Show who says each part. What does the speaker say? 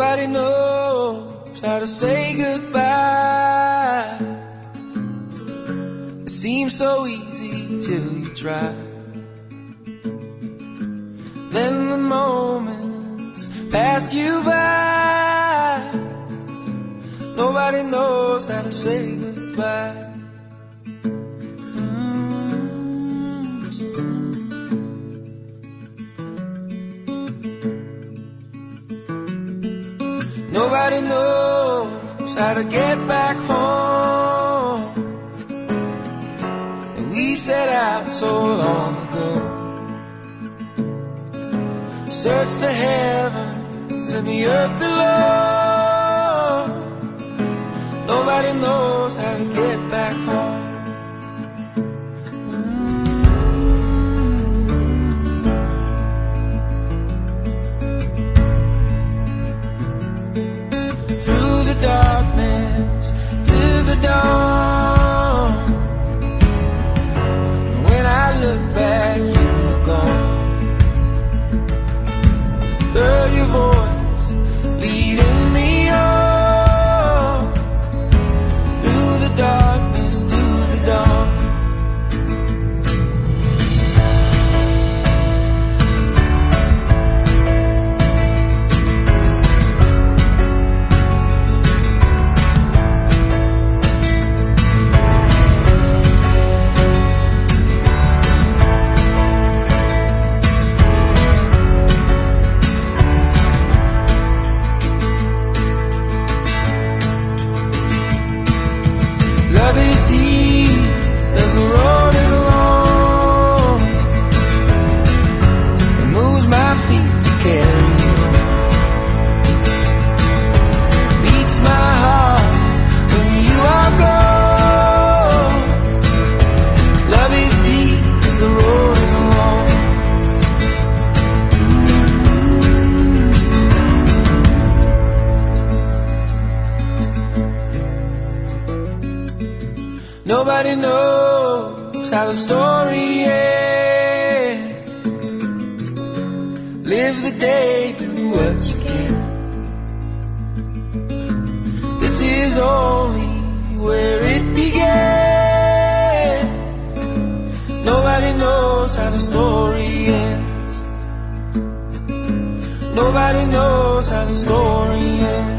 Speaker 1: Nobody knows how to say goodbye. It seems so easy till you try. Then the moments passed you by. Nobody knows how to say goodbye. Nobody knows how to get back home. And we set out so long ago. Search the heavens and the earth below. Nobody knows how to get back home. Through the darkness to the dawn. When I look back, you were gone. Heard your voice leading me on. Through the darkness to the dawn. Love is deep as the road is long. It moves my feet to carry on. Beats my heart when you are gone. Love is deep as the road is long. Nobody knows how the story ends. Live the day, do what you can. This is only where it began. Nobody knows how the story ends. Nobody knows how the story ends.